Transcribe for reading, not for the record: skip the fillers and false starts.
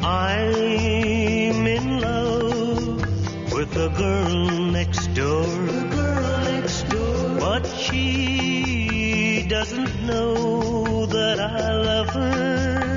I'm in love with the girl next door. But she doesn't know that I love her.